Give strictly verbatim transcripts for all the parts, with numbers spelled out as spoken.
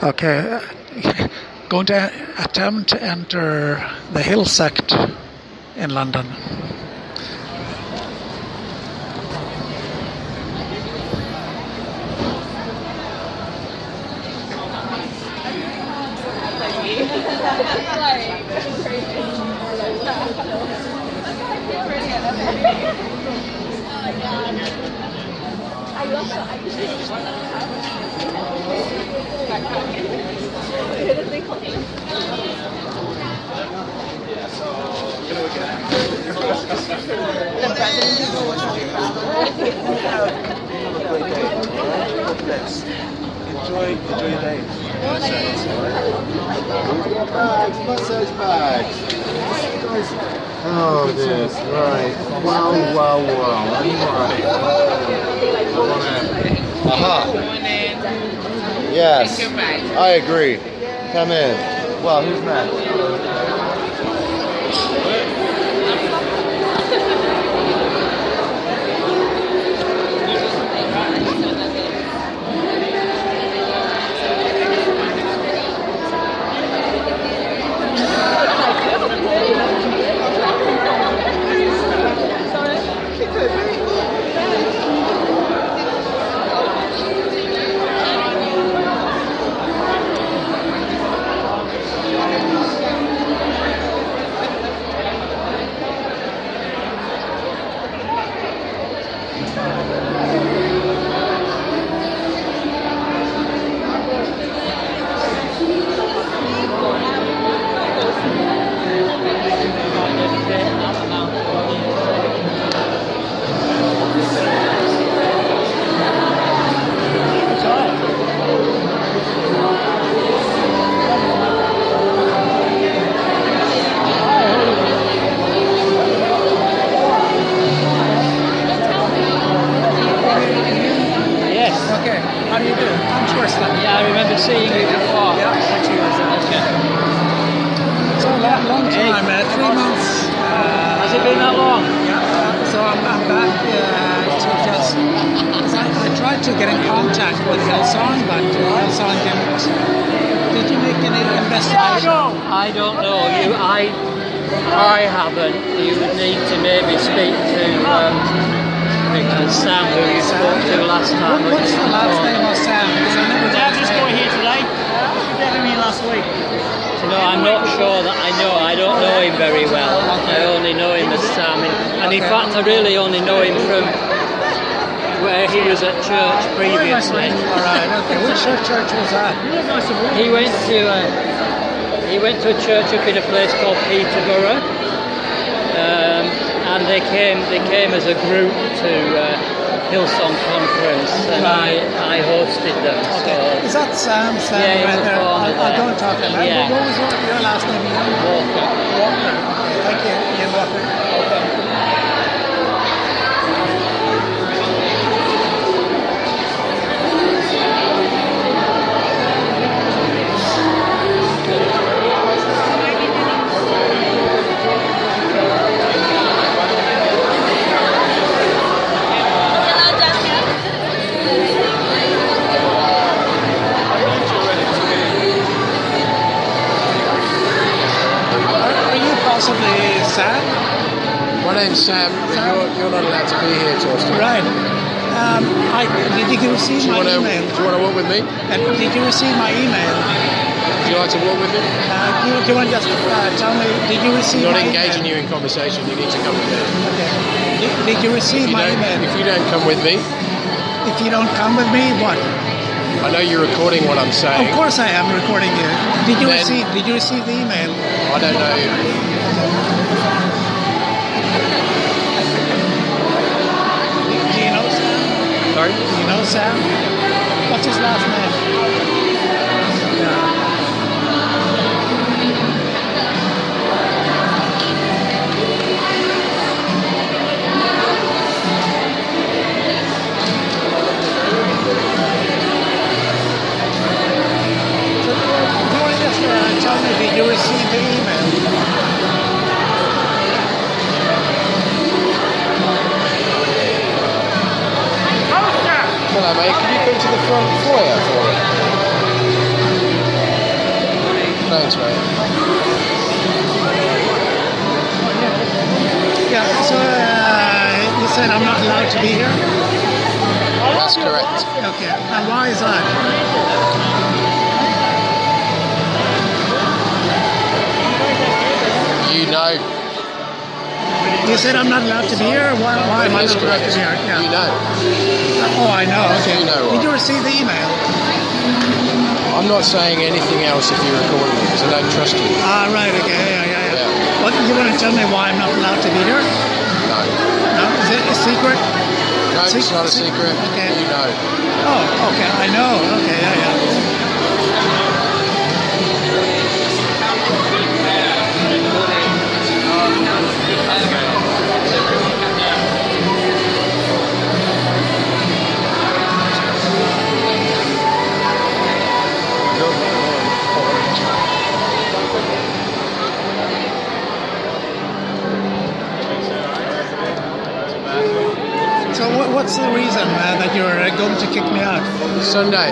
Okay, going to attempt to enter the Hill sect in London. Enjoy, enjoy your day. Massage bags. Oh, this, right. Wow, wow, wow. Right. Aha. Yes, I agree. Come in. Well, who's next? He went to uh, he went to a church up in a place called Peterborough, um, and they came they came as a group to uh, Hillsong Conference, and right. I I hosted them. Okay. So, is that Sam? Sam yeah, right there? I'll, I'll go and talk to him. Yeah. What was your last name? Walker. Walker. Okay. Thank you, Ian Walker. Okay. Possibly Sam? My name's Sam, but you're, you're not allowed to be here, Torsten. Right. Um, I, did you receive do you my wanna, email? Do you want to walk with me? And did you receive my email? Would you like to walk with me? Uh, do, you, do you want to just uh, tell me, did you receive I'm not my engaging email? you in conversation, you need to come with me. Okay. Did, did you receive if you my email? If you don't come with me... If you don't come with me, what? I know you're recording what I'm saying. Of course I am recording you. Did you Then, receive Did you receive the email? I don't know. Do you know Sam? Sorry? Do you know Sam? What's his last name? Did you receive the email? said I'm not allowed to be here? That's correct. Okay, and why is that? You know. You said I'm not allowed to be here? Why, why am I That's not allowed correct. to be here? Yeah. You know. Oh, I know. Okay. You know what? Did you receive the email? I'm not saying anything else if you're recording me because I don't trust you. Ah, right. Okay. Yeah, yeah, yeah. Yeah. What, you want to tell me why I'm not allowed to be here? No. No? Is it a secret? No, it's Secret- not a secret. Okay. You know. Oh, okay. I know. Okay. Yeah, yeah. So what, what's the reason uh, that you're uh, going to kick me out? Sunday.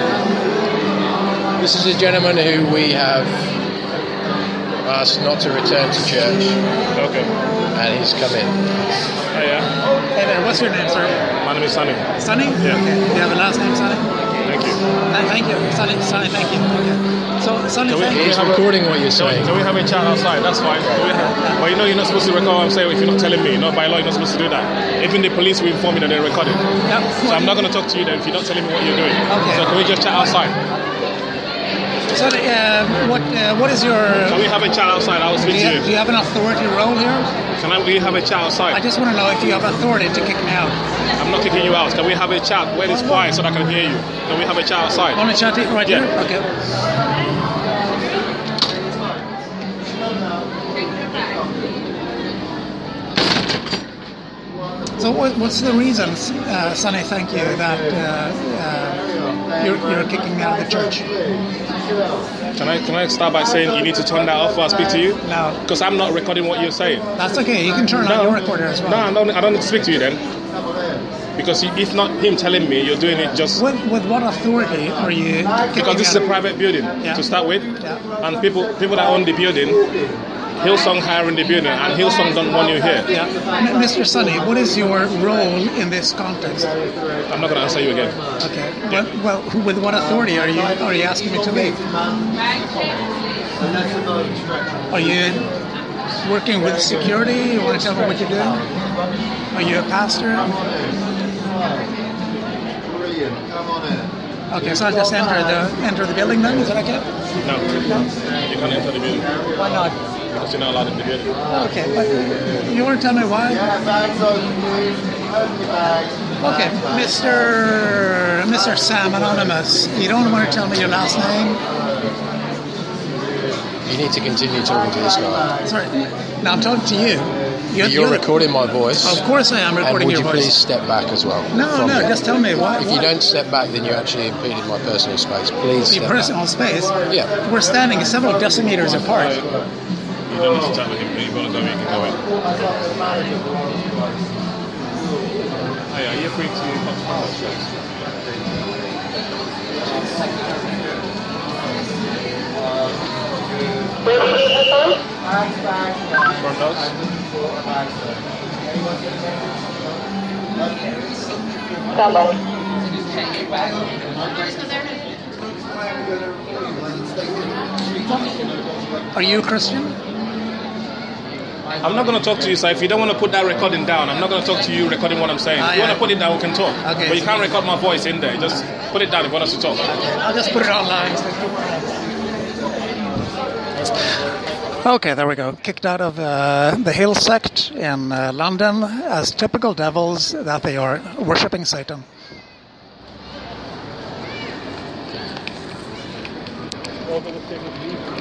This is a gentleman who we have asked not to return to church, Okay. and he's come in. Oh, yeah. Hey there, what's your name, sir? My name is Sunny. Sunny? Yeah. Okay. Do you have a last name, Sunny? Thank you. Uh, thank you. Sunny, Sunny, thank you. Okay. So, Sunny, Can we- thank can we you. He's have a- recording what you're Can we, saying. can we have a chat outside? That's fine. Can we have, but you know you're not supposed to record what I'm saying if you're not telling me. Not by law, you're not supposed to do that. Even the police will inform me that they're recording. Yeah. So I'm not going to talk to you then if you're not telling me what you're doing. Okay. So can we just chat outside? So, uh, what uh, what is your... Can we have a chat outside? I will Do speak you, to do you. you have an authority role here? Can I, we have a chat I outside? just want to know if you have authority to kick me out. I'm not kicking you out. Can we have a chat where it's quiet so that I can hear you? Can we have a chat outside? Want to chat it right Yeah. here? Okay. So what, what's the reason, uh, Sonny, thank you, that uh, uh, you're, you're kicking me out of the church? Can I can I start by saying you need to turn that off while I speak to you? No. Because I'm not recording what you're saying. That's okay. You can turn on your recorder as well. No, I don't, I don't need to speak to you then. Because if not him telling me, you're doing it just... With, with what authority are you kicking Because this is me a out? private building Yeah. to start with. Yeah. And people people that own the building, Hillsong hire in the building, and Hillsong don't want you here. Yeah. M- Mister Sonny, what is your role in this context? I'm not going to answer you again. Okay. Well, well, who- with what authority are you are you asking me to leave? Are you working with security? You want to tell me what you're doing? Are you a pastor? Okay, so I'll just enter the enter the building then. Is that okay? No. You can't enter the building. Why not? Because you're not allowed in the building. Okay, but you want to tell me why? Okay, Mister Mister Sam Anonymous, you don't want to tell me your last name? You need to continue talking to this guy. Sorry, now I'm talking to you. You're, You're recording my voice. Of course I am And recording would your you voice. please step back as well? No, from no, me? just tell me why. If you don't step back, then you actually impeded my personal space. Please Your step personal space. Yeah. We're standing several decimeters apart. You don't need to chat with him. If you want to go in, you can go in. Oh, yeah, you're free to come to my house, Front doors? Are you a Christian? I'm not going to talk to you, sir. If you don't want to put that recording down, I'm not going to talk to you recording what I'm saying. Ah, if you yeah. want to put it down, we can talk. Okay. But you can't record my voice in there. Just put it down if you want us to talk. I'll just put it online. Okay, there we go. Kicked out of uh, the Hill sect in uh, London as typical devils that they are worshipping Satan. Over the